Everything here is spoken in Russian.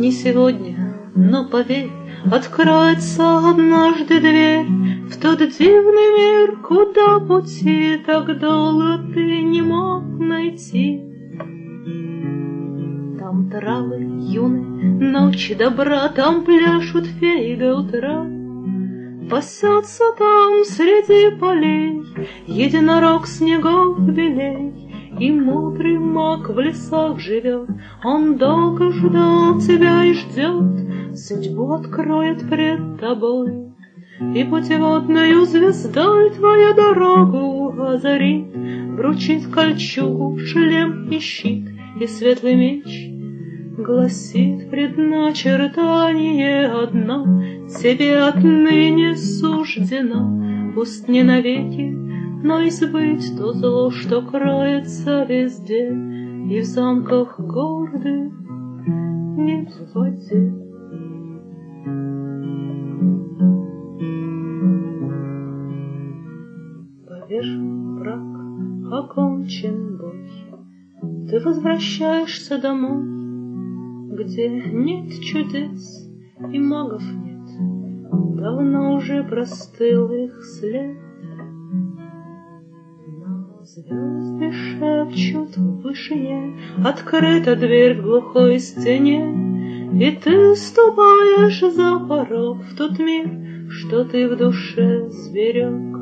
не сегодня, но поверь, откроется однажды дверь в тот дивный мир, куда пути так долго ты не мог найти. Там травы юны, ночи добра, там пляшут феи до утра. Пасется там среди полей единорог снегов белей, и мудрый маг в лесах живет. Он долго ждал тебя и ждет, судьбу откроет пред тобой, и путеводною звездой твою дорогу озарит, вручит кольчугу, шлем и щит, и светлый меч гласит предначертание одно: тебе отныне суждено, пусть не навеки, но избыть то зло, что кроется везде, и в замках гордых, и в воде. Повешен враг, окончен бой, ты возвращаешься домой, где нет чудес и магов нет, давно уже простыл их след. Но звезды шепчут в вышине, открыта дверь в глухой стене, и ты ступаешь за порог в тот мир, что ты в душе сберег.